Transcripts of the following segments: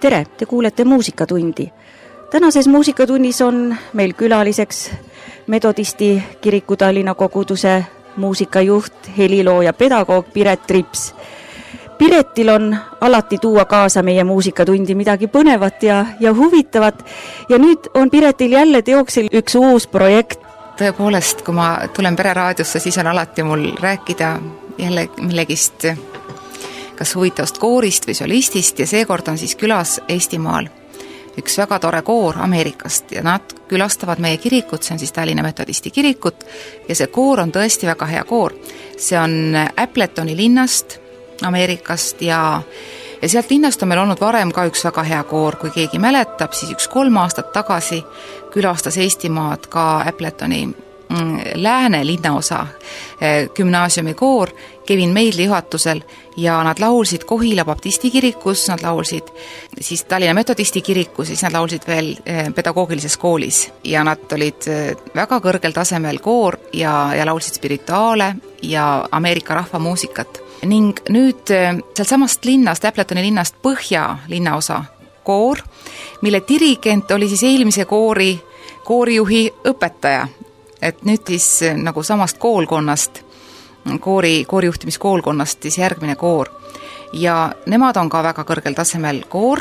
Tere, te kuulete Muusikatundi. Tänases Muusikatunnis on meil külaliseks Metodisti kiriku Tallinna koguduse muusikajuht, helilooja, pedagoog Piret Trips. Piretil on alati tuua kaasa meie Muusikatundi midagi põnevat ja huvitavat ja nüüd on Piretil jälle teoksil üks uus projekt. Tõepoolest, kui ma tulen pereraadiosse, siis on alati mul rääkida jälle millegist kas huvitavast koorist või solistist ja seekord on siis külas Eestimaal üks väga tore koor Ameerikast ja nad külastavad meie kirikut, see on siis Tallinna Metodisti kirikut ja see koor on tõesti väga hea koor. See on Appletoni linnast Ameerikast ja sealt linnast on meil olnud varem ka üks väga hea koor, kui keegi mäletab, siis 3 aastat tagasi külastas Eestimaad ka Appletoni Lääne linnaosa gümnaasiumi koor Kevin Meidli juhatusel ja nad laulsid Kohila baptisti kirikus, nad laulsid siis Tallinna Metodisti kirikus, siis nad laulsid veel pedagoogilises koolis ja nad olid väga kõrgel tasemel koor ja laulsid spirituaale ja Ameerika rahvamuusikat. Ning nüüd sealt samast linnast, Appletoni linnast Põhja linnaosa koor, mille dirigent oli siis eelmise koorijuhi õpetaja. Et nüüd siis nagu samast koolkonnast, koorijuhtimiskoolkonnast siis järgmine koor. Ja nemad on ka väga kõrgel tasemel koor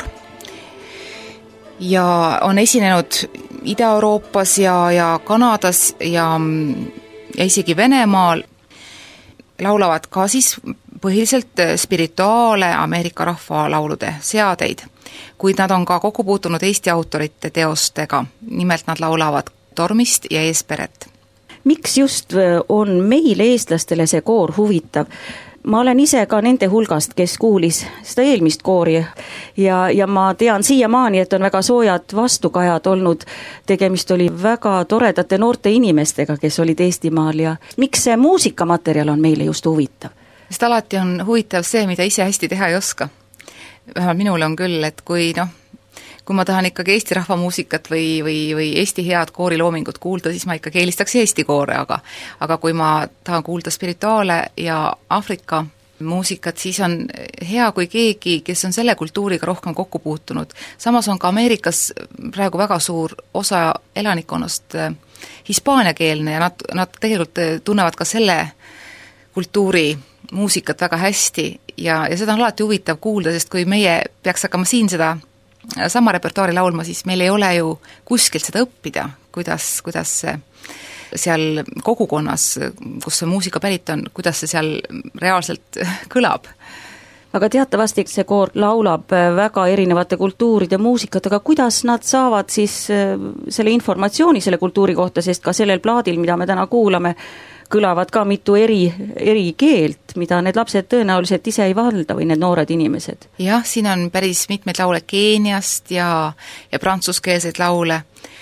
ja on esinenud Ida-Euroopas ja Kanadas ja isegi Venemaal. Laulavad ka siis põhiliselt spirituaale Ameerika rahvalaulude seadeid, kuid nad on ka kokku puutunud Eesti autorite teostega. Nimelt nad laulavad Tormist ja Eesperet. Miks just on meil eestlastele see koor huvitav? Ma olen ise ka nende hulgast, kes kuulis seda eelmist koori ja ma tean siiamaani, et on väga soojad vastukajad olnud. Tegemist oli väga toredate noorte inimestega, kes olid Eestimaal ja miks see muusikamaterjal on meile just huvitav? Sest alati on huvitav see, mida ise hästi teha ei oska. Vähemalt minule on küll, et kui ma tahan ikkagi Eesti rahvamuusikat või Eesti head kooriloomingut kuulda, siis ma ikkagi eelistaks Eesti koore, aga kui ma tahan kuulda spirituaale ja Aafrika muusikat, siis on hea, kui keegi, kes on selle kultuuriga rohkem kokku puutunud. Samas on ka Ameerikas praegu väga suur osa elanikkonnast hispaaniakeelne ja nad tegelikult tunnevad ka selle kultuuri muusikat väga hästi ja seda on alati huvitav kuulda, sest kui meie peaks hakkama siin seda sama repertuaari laulma, siis meil ei ole ju kuskilt seda õppida, kuidas seal kogukonnas, kus see muusika pärit on, kuidas see seal reaalselt kõlab. Aga teatavasti see koor laulab väga erinevate kultuuride muusikat, aga kuidas nad saavad siis selle informatsiooni selle kultuuri kohta, sest ka sellel plaadil, mida me täna kuulame, kõlavad ka mitu eri keelt, mida need lapsed tõenäoliselt ise ei valda või need noored inimesed. Jah, siin on päris mitmeid laule Keeniast ja prantsuskeelseid laule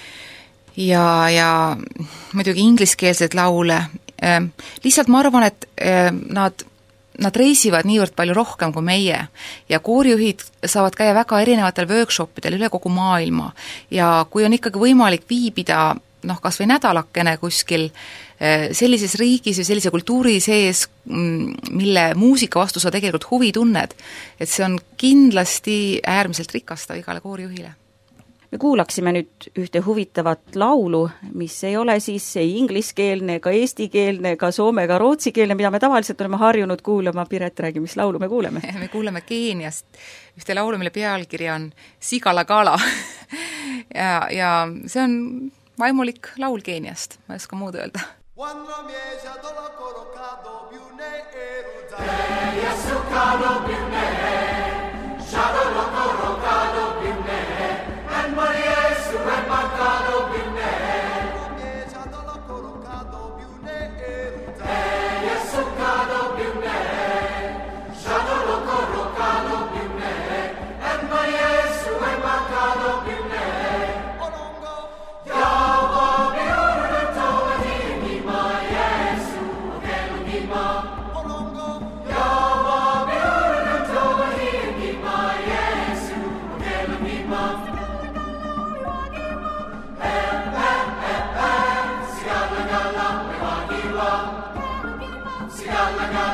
ja muidugi ingliskeelseid laule. Lihtsalt ma arvan, et nad reisivad niivõrd palju rohkem kui meie ja koorijuhid saavad käia väga erinevatel workshopidel üle kogu maailma ja kui on ikkagi võimalik viibida kas või nädalakene kuskil sellises riigis või sellise kultuuri sees, mille muusika vastu sa tegelikult huvi tunned, et see on kindlasti äärmiselt rikastav igale koorijuhile. Me kuulaksime nüüd ühte huvitavat laulu, mis ei ole siis ei ingliskeelne, ega eestikeelne, ega soome, ega rootsikeelne, mida me tavaliselt oleme harjunud kuulama. Piret, räägi, mis laulu me kuuleme? Me kuuleme Keeniast ühte laulu, mille pealkiri on Sigalagala ja see on vaimulik laul Keeniast, ma ei oska muud öelda.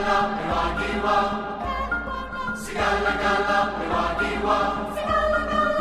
Sigala gala,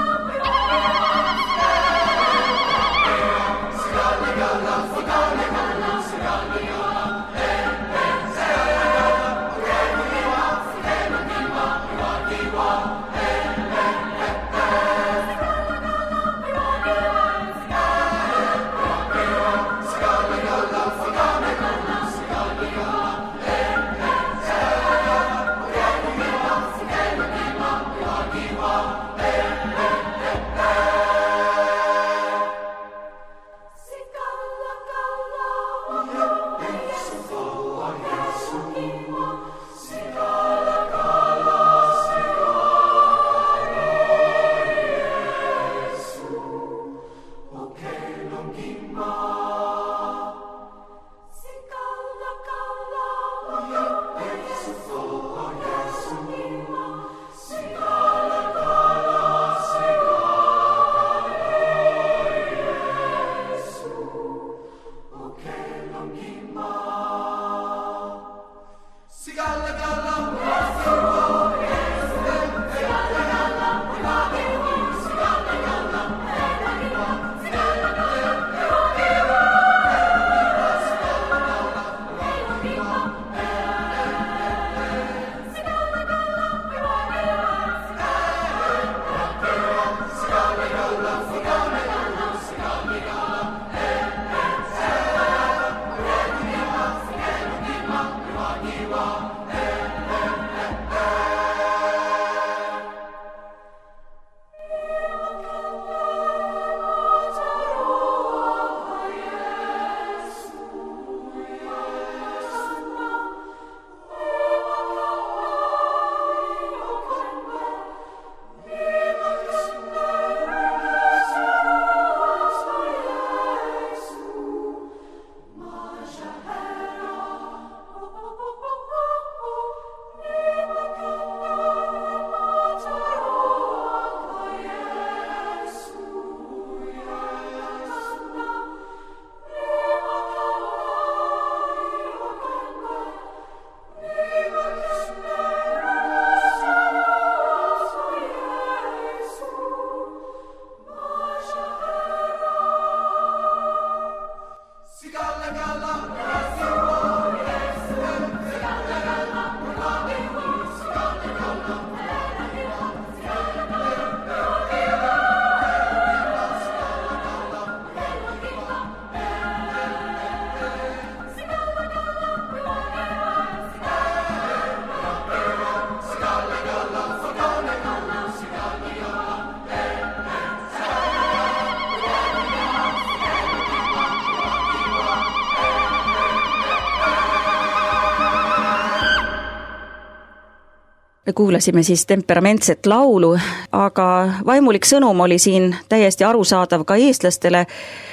Me kuulasime siis temperamentset laulu, aga vaimulik sõnum oli siin täiesti arusaadav ka eestlastele.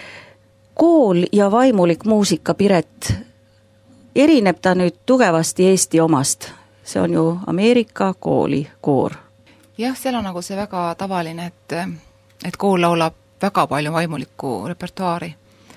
Kool ja vaimulik muusika, Piret, erineb ta nüüd tugevasti Eesti omast? See on ju Ameerika kooli koor. Jah, seal on nagu see väga tavaline, et kool laulab väga palju vaimulikku repertuaari.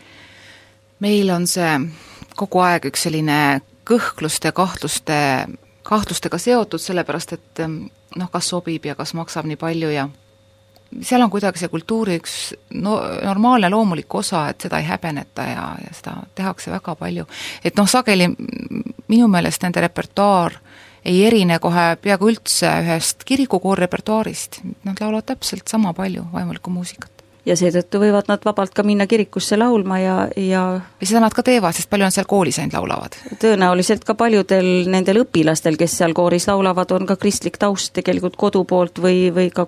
Meil on see kogu aeg üks selline kõhkluste, kahtlustega seotud, sellepärast, et kas sobib ja kas maksab nii palju ja seal on kuidagi see kultuuri üks normaalne loomulik osa, et seda ei häbeneta ja seda tehakse väga palju. Et sageli minu meelest nende repertuaar ei erine kohe peaaegu üldse ühest kirikukoor repertuaarist. Nad laulavad täpselt sama palju vaimulikku muusikat. Ja seetõttu võivad nad vabalt ka minna kirikusse laulma ja seda nad ka teevad, sest palju on seal koolis ainult laulavad. Tõenäoliselt ka paljudel nendel õpilastel, kes seal kooris laulavad, on ka kristlik taust tegelikult kodu poolt või ka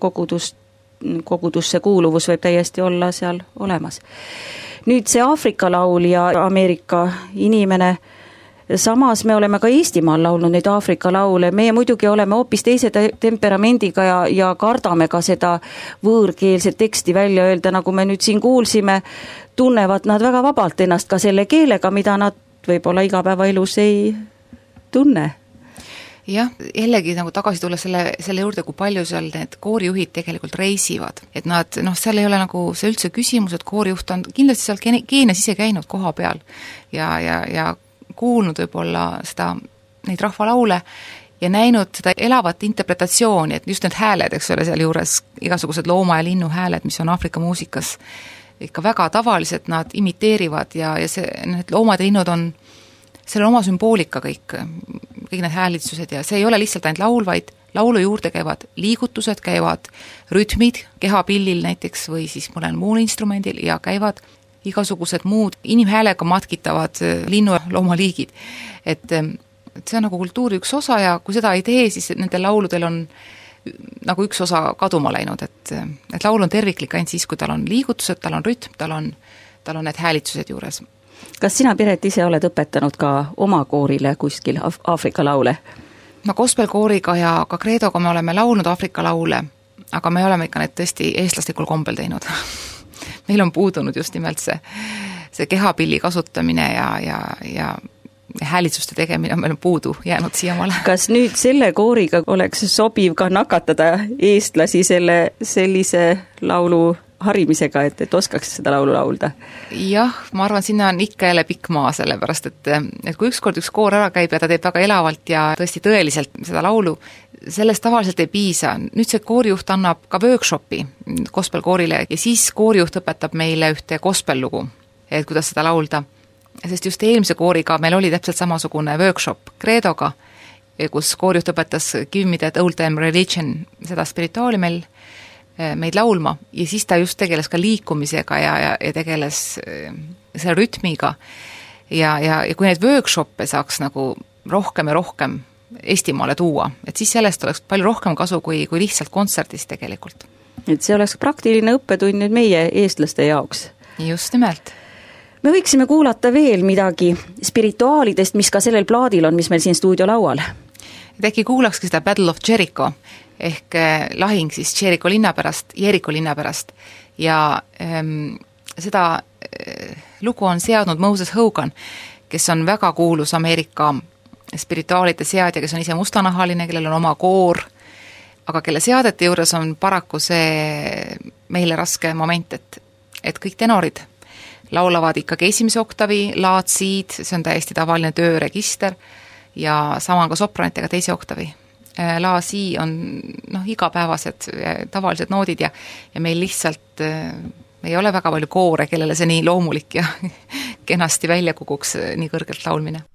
kogudusse kuuluvus võib täiesti olla seal olemas. Nüüd see Aafrika laul ja Ameerika inimene, samas me oleme ka Eestimaal laulnud neid Aafrika laule, meie muidugi oleme hoopis teise temperamendiga ja kardame ka seda võõrkeelset teksti välja öelda, nagu me nüüd siin kuulsime, tunnevad nad väga vabalt ennast ka selle keelega, mida nad võib-olla igapäevaelus ei tunne. Jah, jällegi nagu tagasi tulla selle juurde, kui palju seal need koorijuhid tegelikult reisivad. Et nad, seal ei ole nagu see üldse küsimus, et koorijuht on kindlasti seal Keenias ise käinud koha peal ja kuulnud võib-olla neid rahvalaule ja näinud seda elavat interpretatsiooni, et just need hääled, eks ole, seal juures igasugused looma- ja linnu hääled, mis on Aafrika muusikas ikka väga tavaliselt, nad imiteerivad ja need loomad ja linnud on, seal on oma sümboolika kõik need häälitsused ja see ei ole lihtsalt ainult laul, vaid laulu juurde käivad liigutused, käivad rütmid kehapillil näiteks või siis mõnel muul instrumendil ja käivad igasugused muud inimhäälega matkitavad linnu- ja loomaliigid. Et see on nagu kultuuri üks osa ja kui seda ei tee, siis nendel lauludel on nagu üks osa kaduma läinud, et laul on terviklik ainult siis, kui tal on liigutused, tal on rütm, tal on need häälitsused juures. Kas sina, Piret, ise oled õpetanud ka oma koorile kuskil Aafrika laule? Gospelkooriga ja ka Creedoga me oleme laulnud Aafrika laule, aga me oleme ikka need tõesti eestlastikul kombel teinud. Meil on puudunud just nimelt see kehapilli kasutamine ja häälitsuste tegemine on meil puudu jäänud siiamaale. Kas nüüd selle kooriga oleks sobiv ka nakatada eestlasi sellise laulu harimisega, et oskaks seda laulu laulda? Jah, ma arvan, sinna on ikka jälle pikk maa, sellepärast, et kui ükskord üks koor ära käib ja ta teeb väga elavalt ja tõesti tõeliselt seda laulu, sellest tavaliselt ei piisa. Nüüd see koorijuht annab ka workshopi gospelkoorile ja siis koorijuht õpetab meile ühte gospellugu, et kuidas seda laulda. Sest just eelmise kooriga meil oli täpselt samasugune workshop Creedoga, kus koorijuht õpetas Give me that old time religion, seda spirituaali meid laulma ja siis ta just tegeles ka liikumisega ja tegeles selle rütmiga ja kui neid workshoppe saaks nagu rohkem ja rohkem Eestimaale tuua, et siis sellest oleks palju rohkem kasu kui lihtsalt kontserdist tegelikult. Et see oleks praktiline õppetund nüüd meie eestlaste jaoks. Just nimelt. Me võiksime kuulata veel midagi spirituaalidest, mis ka sellel plaadil on, mis meil siin stuudio laual. Et äkki kuulakski seda Battle of Jericho ehk lahing siis Jericho linna pärast ja seda lugu on seadnud Moses Hogan, kes on väga kuulus Ameerika spirituaalide seadja, kes on ise mustanahaline, kellel on oma koor, aga kelle seadete juures on paraku see meile raske moment, et kõik tenorid laulavad ikkagi esimese oktavi, laad, siid, see on täiesti tavaline tööregister ja sama on ka sopranitega teise oktavi. La, si on igapäevased tavalised noodid ja meil lihtsalt ei ole väga palju koore, kellele see nii loomulik ja kenasti välja kukuks nii kõrgelt laulmine.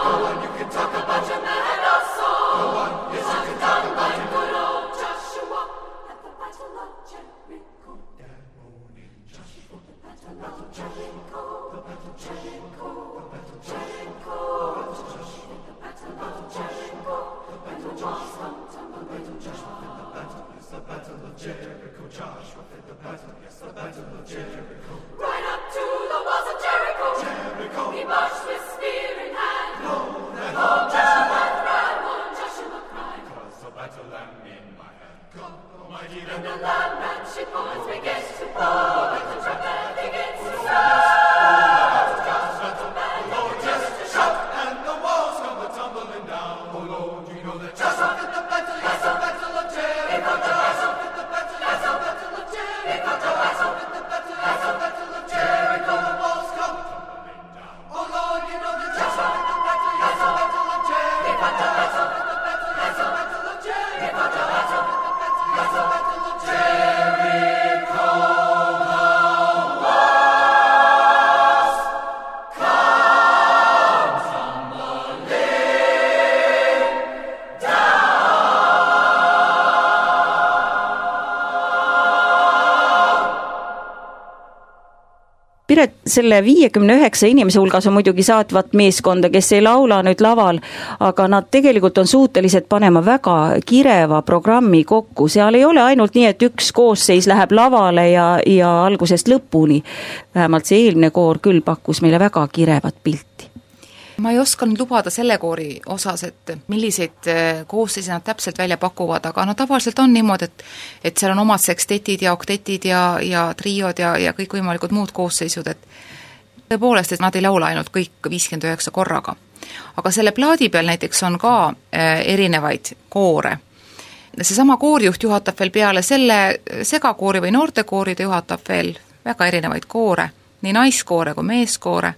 Piret, selle 59 inimese hulgas on muidugi saatvat meeskonda, kes ei laula nüüd laval, aga nad tegelikult on suutelised panema väga kireva programmi kokku. Seal ei ole ainult nii, et üks koosseis läheb lavale ja algusest lõpuni. Vähemalt see eelmine koor küll pakkus meile väga kirevat pilti. Ma ei oska nüüd lubada selle koori osas, et milliseid koosseise nad täpselt välja pakuvad, aga tavaliselt on niimoodi, et seal on omad sekstetid ja oktetid ja triod ja kõik võimalikud muud koosseisud, et tõepoolest, et nad ei laula ainult kõik 59 korraga. Aga selle plaadi peal näiteks on ka erinevaid koore. Seesama koorijuht juhatab veel peale selle segakoori või noortekoori, ta juhatab veel väga erinevaid koore, nii naiskoore kui meeskoore.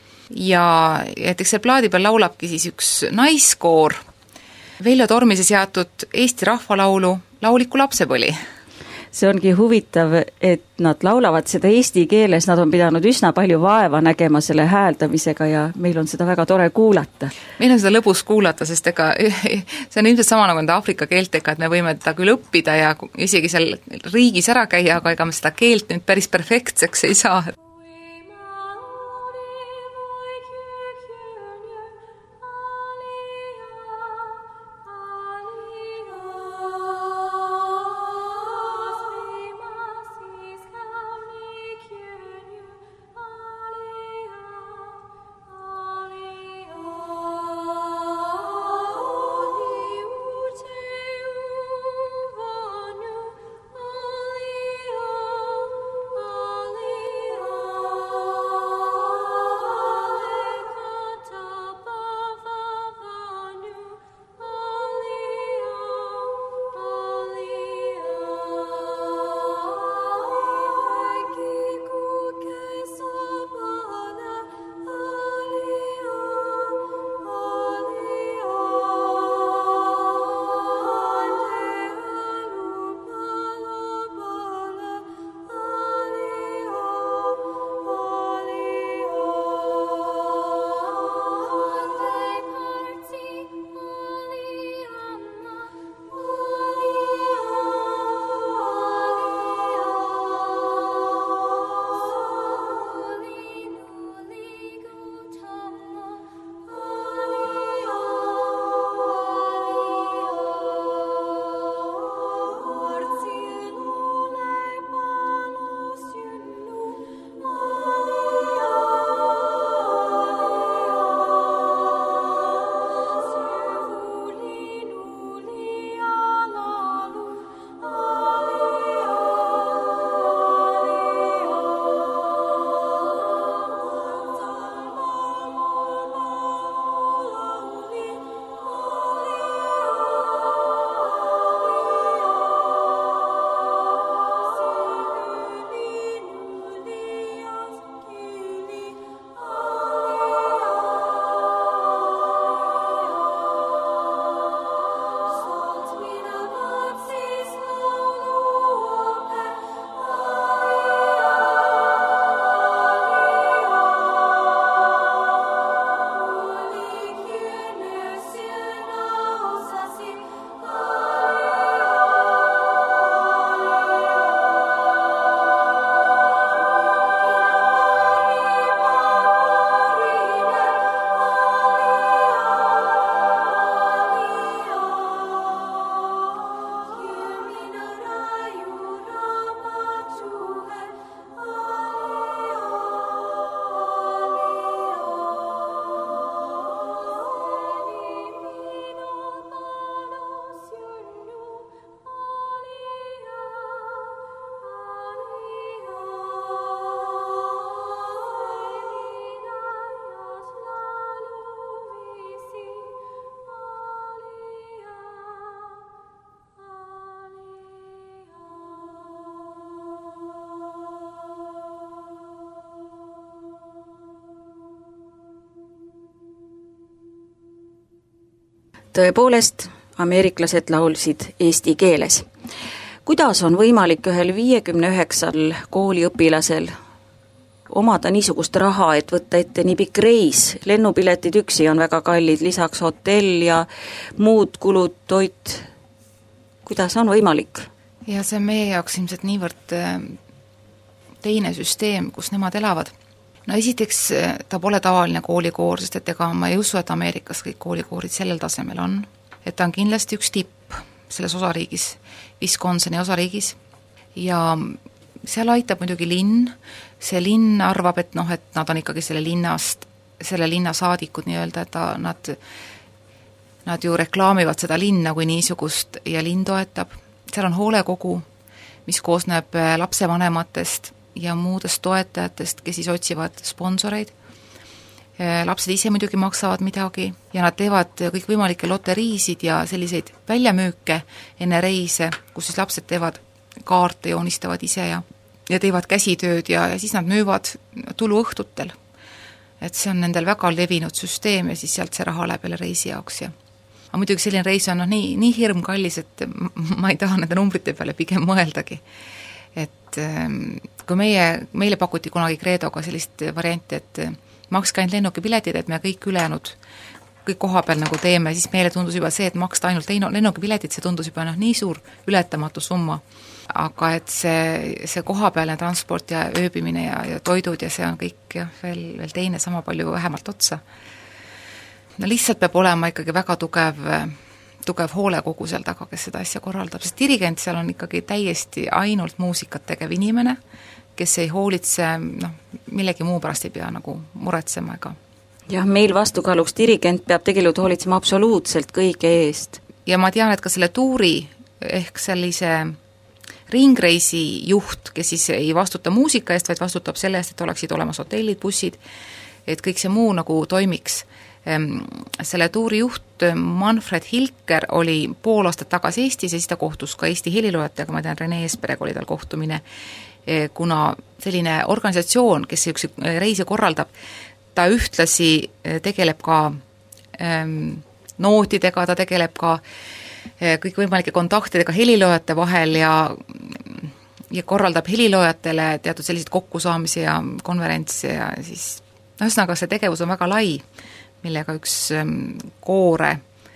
Ja näiteks see plaadi peal laulabki siis üks naiskoor Veljo Tormise seatud Eesti rahvalaulu Lauliku lapsepõli. See ongi huvitav, et nad laulavad seda eesti keeles, nad on pidanud üsna palju vaeva nägema selle hääldamisega ja meil on seda väga tore kuulata. Meil on seda lõbus kuulata, sest see on ilmselt sama nagu nende Afrika keeltega, et me võime teda küll õppida ja isegi seal riigis ära käia, aga ega me seda keelt nüüd päris perfektseks ei saa. tõepoolest, ameeriklased laulsid eesti keeles. Kuidas on võimalik ühel 59 kooliõpilasel omada niisugust raha, et võtta ette nii pikk reis, lennupiletid üksi on väga kallid, lisaks hotell ja muud kulud, toit, kuidas on võimalik? Ja see on meie jaoks ilmselt niivõrd teine süsteem, kus nemad elavad. No esiteks ta pole tavaline koolikoor, sest et ega ma ei usu, et Ameerikas kõik koolikoorid sellel tasemel on. Et ta on kindlasti üks tipp selles osariigis, Wisconsini osariigis, ja seal aitab muidugi linn, see linn arvab, et noh, et nad on ikkagi selle linna saadikud nii-öelda, et nad ju reklaamivad seda linna kui niisugust ja linn toetab. Seal on hoolekogu, mis koosneb lapsevanematest ja muudest toetajatest, kes siis otsivad sponsoreid. Lapsed ise muidugi maksavad midagi ja nad teevad kõikvõimalikke loteriisid ja selliseid väljamüüke enne reise, kus siis lapsed teevad kaarte, joonistavad ise ja teevad käsitööd ja siis nad müüvad tuluõhtutel. Et see on nendel väga levinud süsteem ja siis sealt see raha läheb jälle reisi jaoks. Aga muidugi selline reis on nii hirm kallis, et ma ei taha nende numbrite peale pigem mõeldagi. Et kui meile pakuti kunagi Creedoga sellist varianti, et makske ainult lennukipiletid, et me kõik ülejäänud, kõik koha peal nagu teeme, siis meile tundus juba see, et maksta ainult lennukipiletid, see tundus juba nii suur ületamatu summa. Aga et see kohapealne transport ja ööbimine ja toidud ja see on kõik veel teine sama palju vähemalt otsa. No lihtsalt peab olema ikkagi väga tugev hoolekogu seal taga, kes seda asja korraldab, sest dirigent seal on ikkagi täiesti ainult muusikat tegev inimene, kes ei hoolitse, millegi muu pärast ei pea nagu muretsema ega. Jah, meil vastukaaluks dirigent peab tegelikult hoolitsema absoluutselt kõige eest. Ja ma tean, et ka selle tuuri ehk sellise ringreisi juht, kes siis ei vastuta muusika eest, vaid vastutab selle eest, et oleksid olemas hotellid, bussid, et kõik see muu nagu toimiks. Selle tuuri juht Manfred Hilker oli pool aastat tagasi Eestis ja siis ta kohtus ka Eesti heliloojatega, ma tean, Rene Eesperega oli tal kohtumine, kuna selline organisatsioon, kes reisi korraldab, ta ühtlasi tegeleb ka nootidega, ta tegeleb ka kõikvõimalike kontaktidega heliloojate vahel ja korraldab heliloojatele teatud selliseid kokkusaamisi ja konverentse ja siis ühesõnaga see tegevus on väga lai, millega üks koore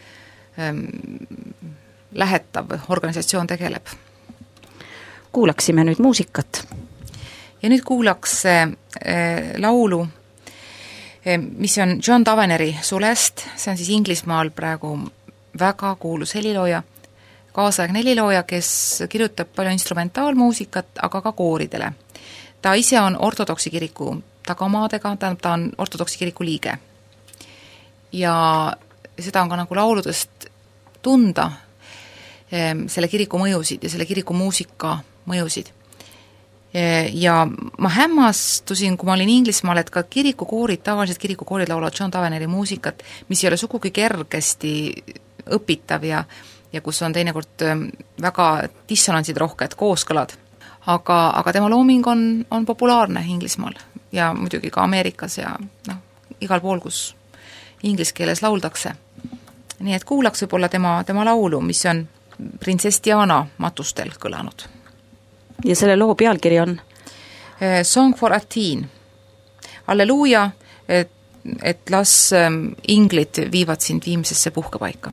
lähetav organisatsioon tegeleb. Kuulaksime nüüd muusikat. Ja nüüd kuulaks laulu, mis on John Taveneri Sulest, see on siis Inglismaal praegu väga kuulus helilooja, kaasaegne helilooja, kes kirjutab palju instrumentaalmuusikat, aga ka kooridele. Ta ise on ortodoksi kiriku tagamaadega, ta on ortodoksi kiriku liige. Ja seda on ka nagu lauludest tunda selle kiriku mõjusid ja selle kiriku muusika mõjusid. Ja ma hämmastusin, kui ma olin Inglismaal, et ka kirikukoorid, tavaliselt kirikukoorid laulavad John Taveneri muusikat, mis ei ole sugugi kergesti õpitav ja kus on teinekord väga dissonantsid rohked kooskõlad. Aga tema looming on populaarne Inglismaal ja muidugi ka Ameerikas ja igal pool, kus inglise keeles lauldakse. Nii et kuulaks võib-olla tema laulu, mis on printsess Diana matustel kõlanud. Ja selle loo pealkiri on? Song for a Teen. Alleluuja, et las inglid viivad sind viimsesse puhkepaika.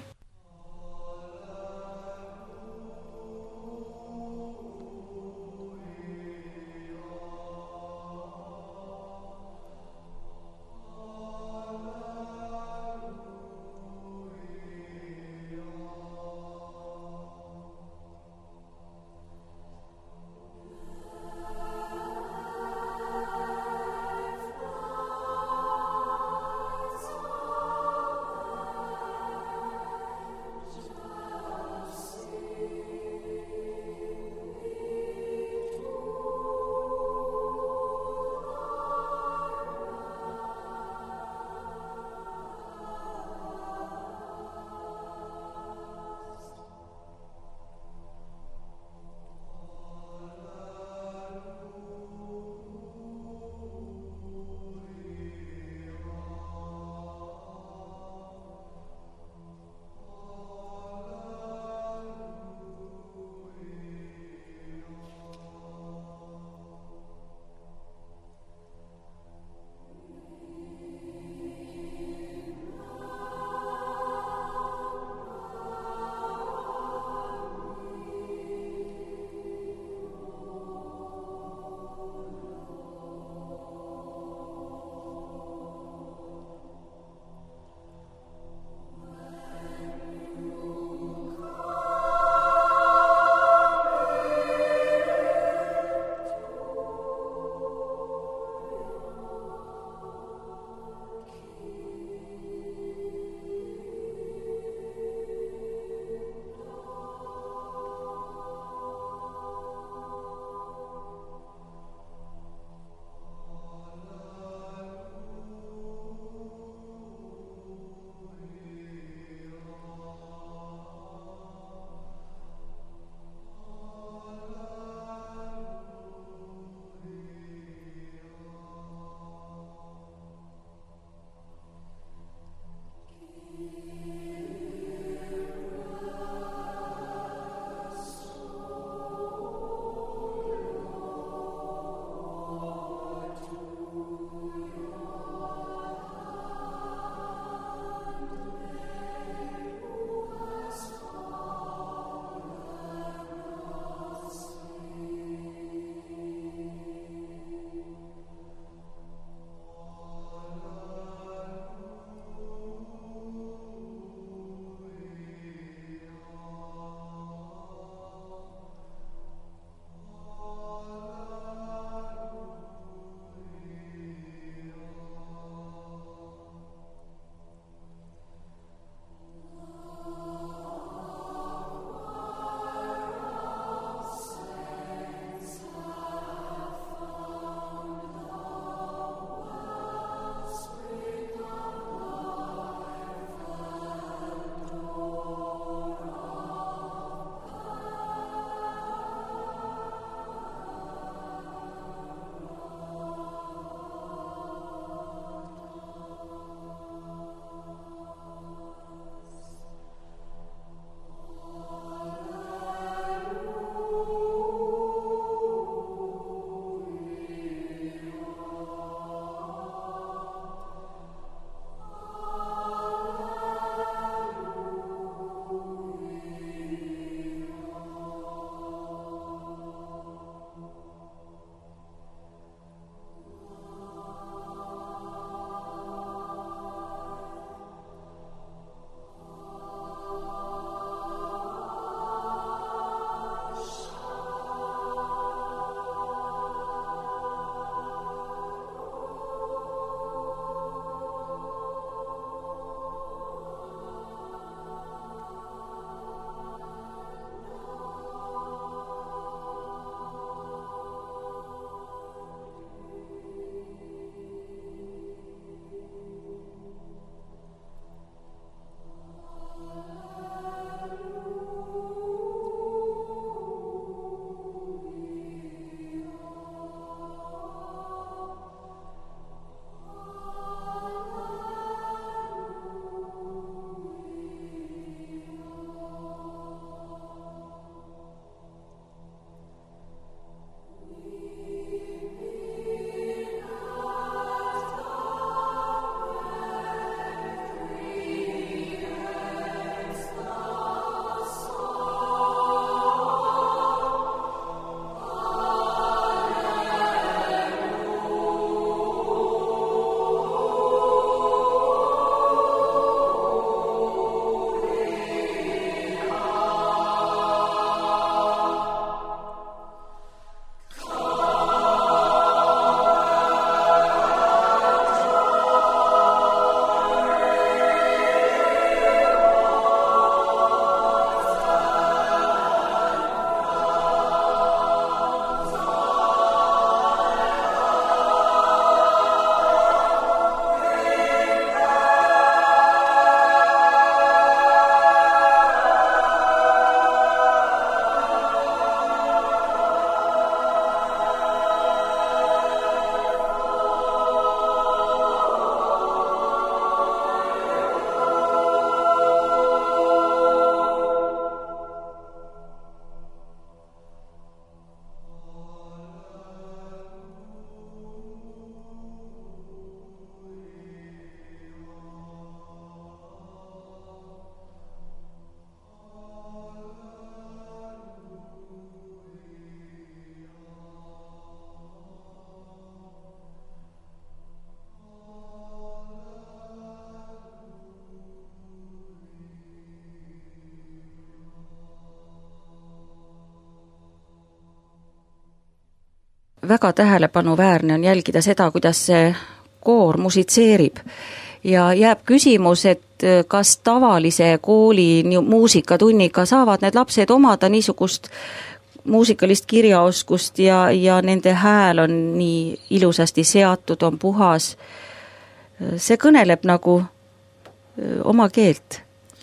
väga tähelepanuväärne on jälgida seda, kuidas see koor musitseerib. Ja jääb küsimus, et kas tavalise kooli muusikatunniga saavad need lapsed omada niisugust muusikalist kirjaoskust ja nende hääl on nii ilusasti seatud, on puhas. See kõneleb nagu oma keelt.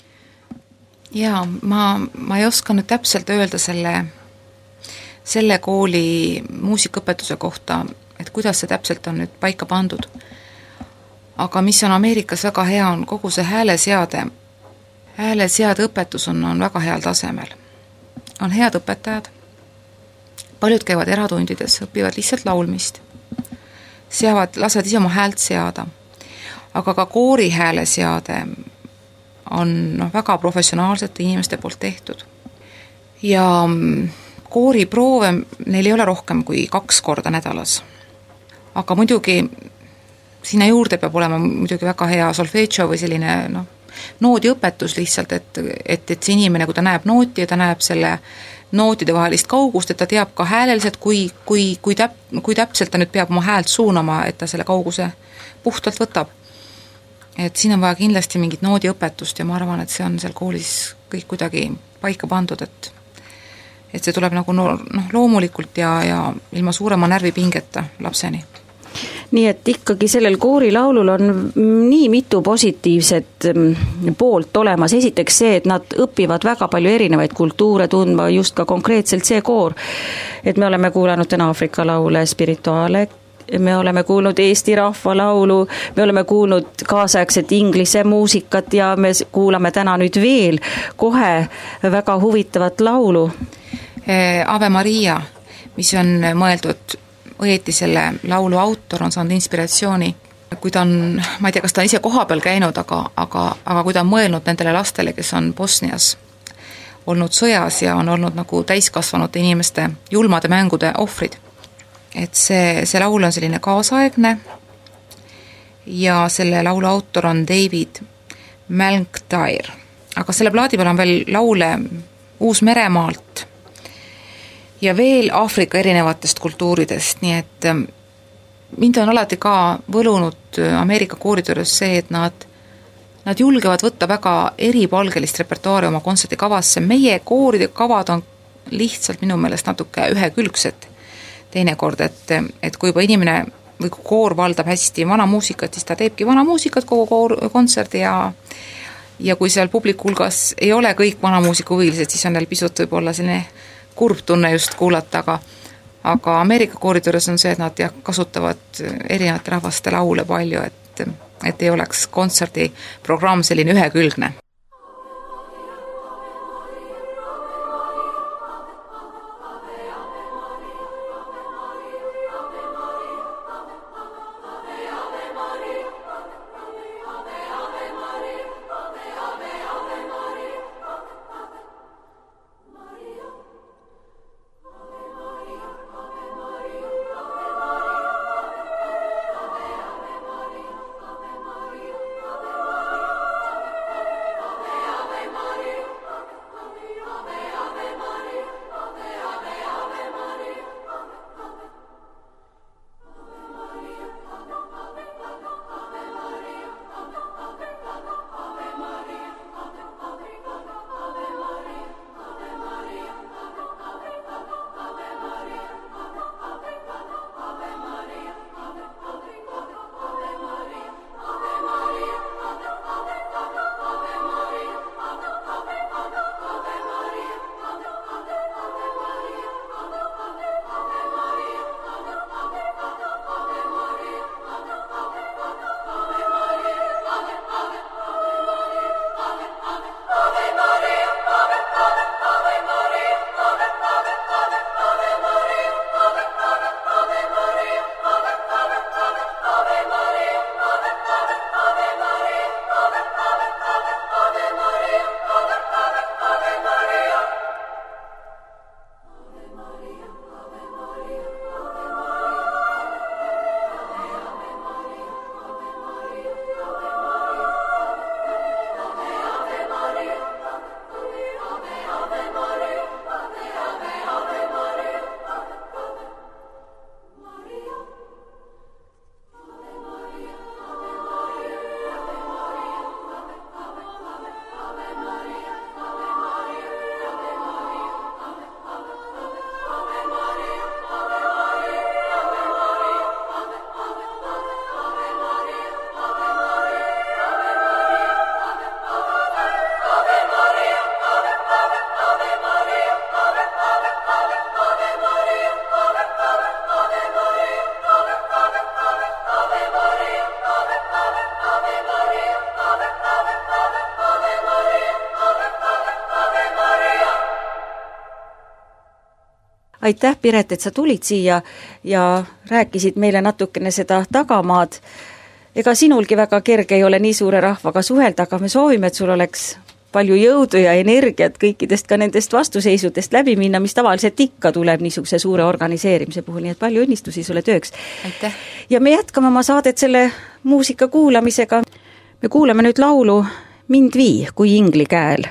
Jaa, ma ei oska nüüd täpselt öelda selle kooli muusikaõpetuse kohta, et kuidas see täpselt on nüüd paika pandud. Aga mis on Ameerikas väga hea, on kogu see hääleseade õpetus on väga heal tasemel. On head õpetajad, paljud käivad eratundides, õpivad lihtsalt laulmist, lasevad ise oma häält seada, aga ka koori hääleseade on väga professionaalsete inimeste poolt tehtud. Ja kooriproove neil ei ole rohkem kui 2 korda nädalas. Aga muidugi sinna juurde peab olema muidugi väga hea solfeggio või selline noodiõpetus lihtsalt, et see inimene, kui ta näeb nooti ja ta näeb selle nootide vahelist kaugust, et ta teab ka hääleliselt, kui täpselt ta nüüd peab oma häält suunama, et ta selle kauguse puhtalt võtab. Et siin on vaja kindlasti mingit noodiõpetust ja ma arvan, et see on seal koolis kõik kuidagi paika pandud, et see tuleb nagu loomulikult ja ilma suurema närvipingeta lapseni. Nii et ikkagi sellel koorilaulul on nii mitu positiivset poolt olemas. Esiteks see, et nad õpivad väga palju erinevaid kultuure tundma, just ka konkreetselt see koor. Et me oleme kuulanud täna Aafrika laule Spirituale, me oleme kuulnud Eesti rahva laulu, me oleme kuulnud kaasaegset inglise muusikat ja me kuulame täna nüüd veel kohe väga huvitavat laulu. Ave Maria, mis on mõeldud õieti selle laulu autor on saanud inspiratsiooni, kui ta on, ma ei tea, kas ta on ise koha peal käinud, aga kui ta on mõelnud nendele lastele, kes on Bosnias olnud sõjas ja on olnud nagu täiskasvanute inimeste julmade mängude ohvrid. Et see laul on selline kaasaegne ja selle laulu autor on David Malmktyre. Aga selle plaadi peal on veel laule Uus-Meremaalt ja veel Aafrika erinevatest kultuuridest, nii et mind on alati ka võlunud Ameerika kooritöös see, et nad julgevad võtta väga eripalgelist repertuaari oma kontserdikavasse. Meie kooride kavad on lihtsalt minu meelest natuke ühekülgsed teinekord, et kui juba inimene või koor valdab hästi vana muusikat, siis ta teebki vana muusikat kogu kontserdi ja kui seal publiku hulgas ei ole kõik vana muusika huvilised, siis on neil pisut võib-olla selline kurb tunne just kuulata, aga Ameerika kooritöös on see, et nad kasutavad erinevate rahvaste laule palju, et ei oleks kontserdi programm selline ühekülgne. aitäh, Piret, et sa tulid siia ja rääkisid meile natukene seda tagamaad. Ega sinulgi väga kerge ei ole nii suure rahvaga suhelda, aga me soovime, et sul oleks palju jõudu ja energiat kõikidest ka nendest vastuseisudest läbi minna, mis tavaliselt ikka tuleb niisuguse suure organiseerimise puhul, nii et palju õnnistusi sulle tööks. Aitäh! Ja me jätkame oma saadet selle muusika kuulamisega. Me kuulame nüüd laulu Mind vii kui ingli käel.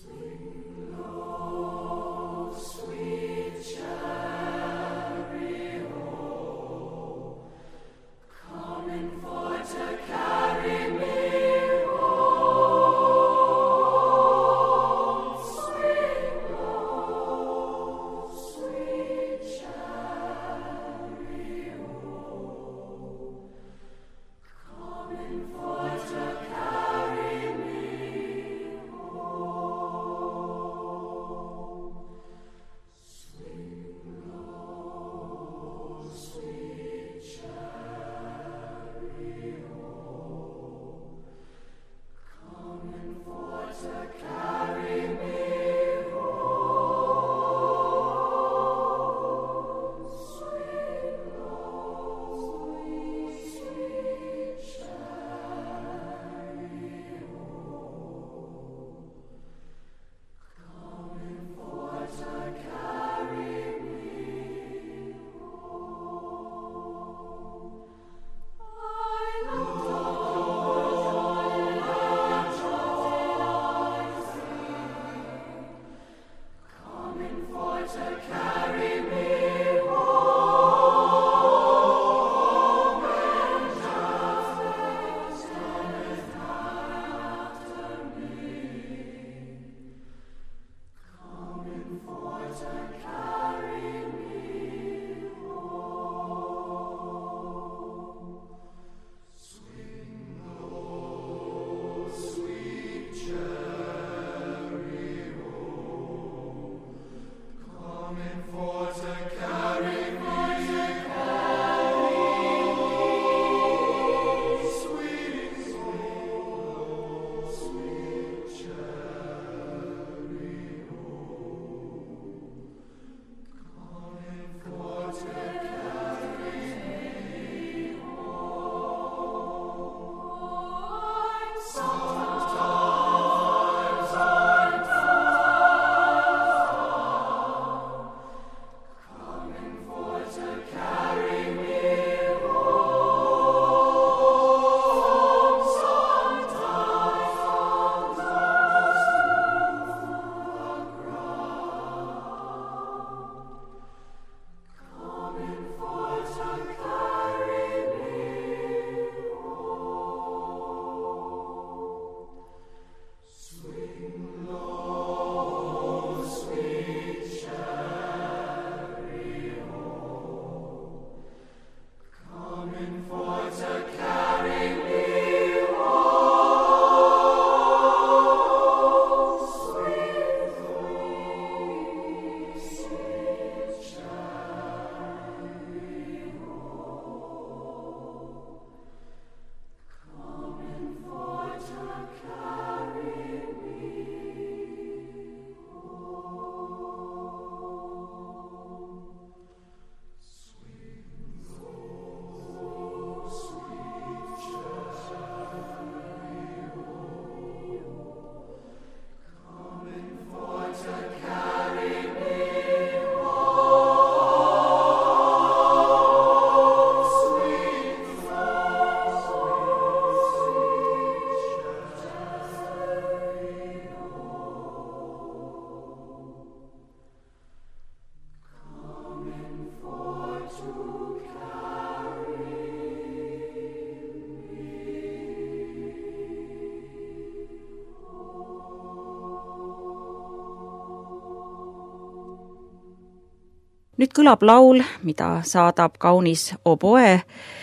Nüüd kõlab laul, mida saadab kaunis oboe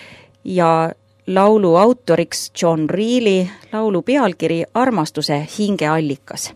ja laulu autoriks John Reilly, laulu pealkiri Armastuse hingeallikas.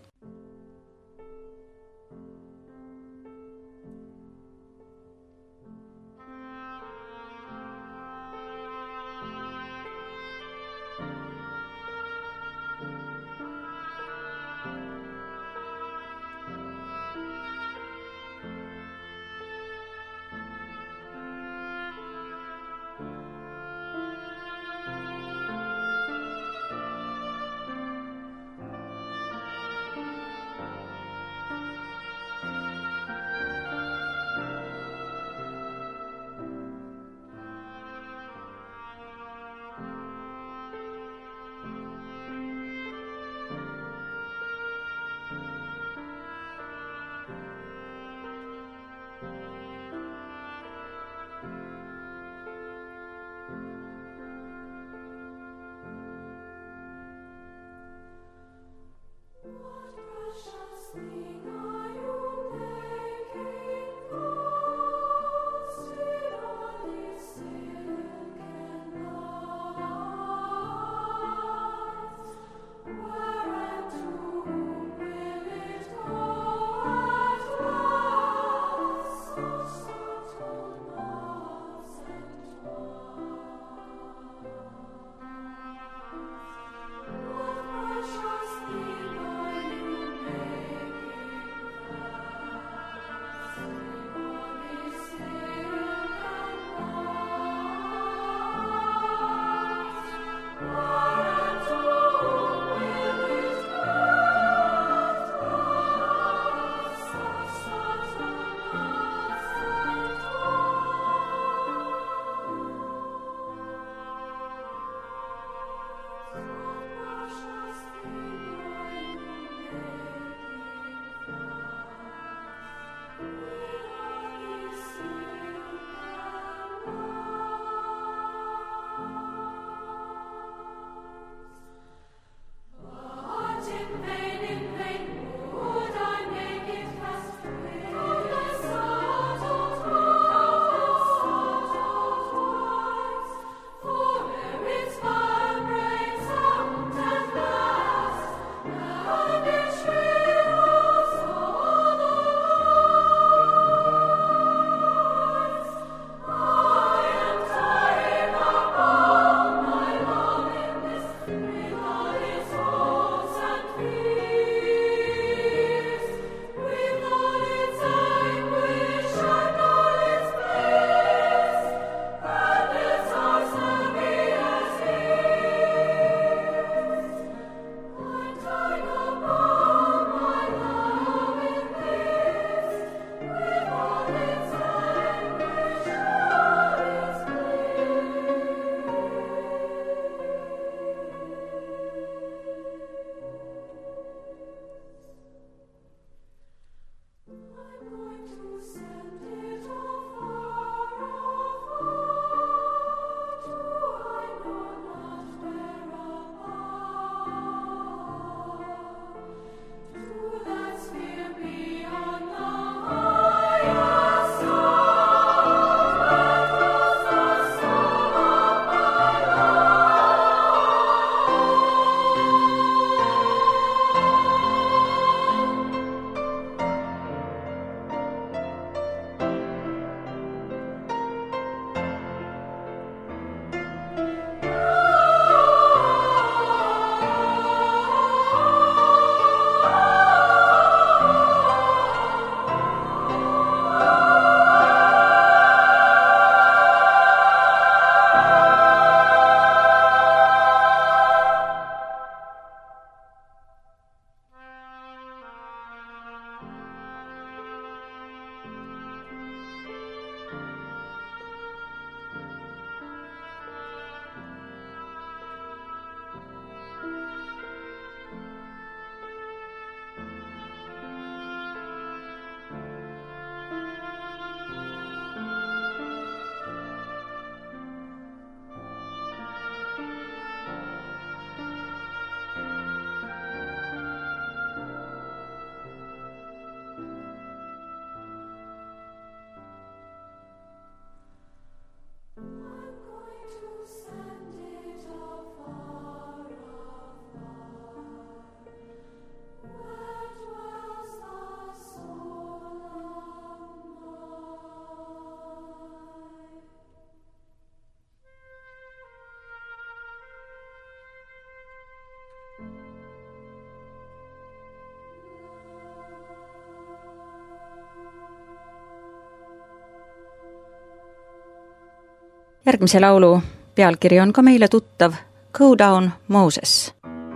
Järgmise laulu pealkiri on ka meile tuttav Go Down Moses.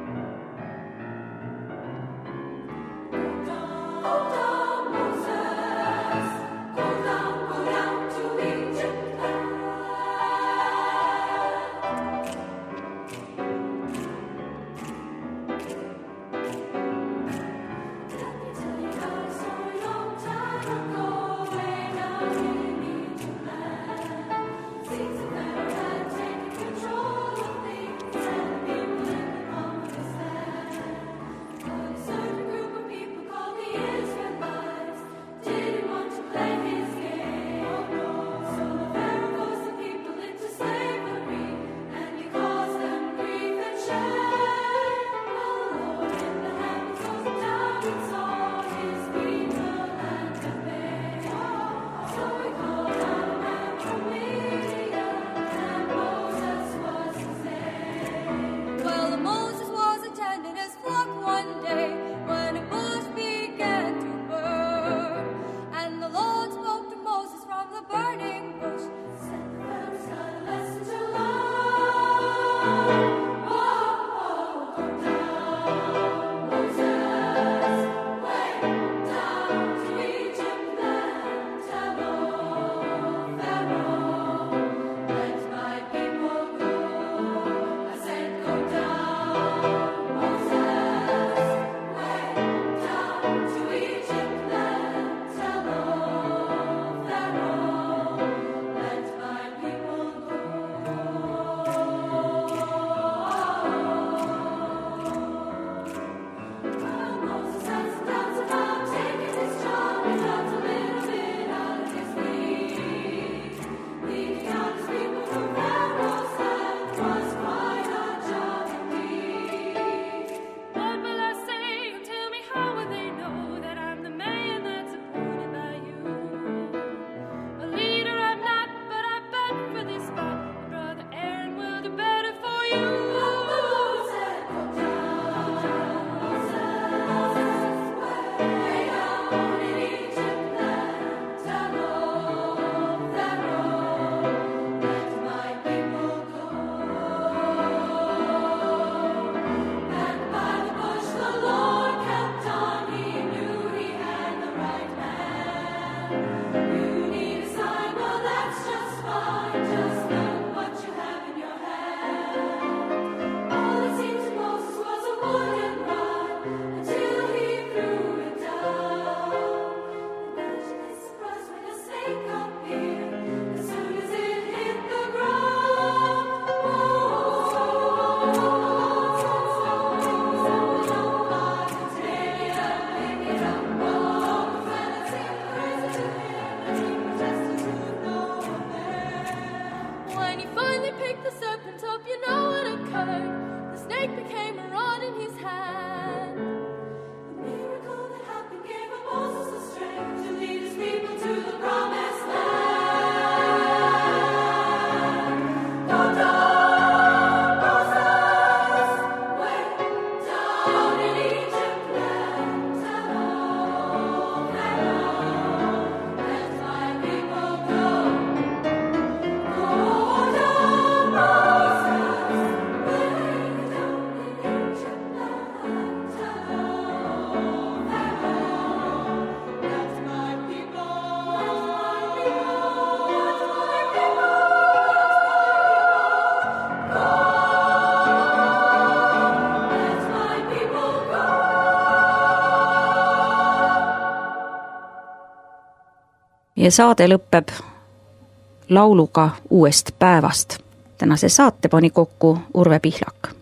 Meie saade lõpeb lauluga Uuest päevast. Tänase saate pani kokku Urve Pihlak.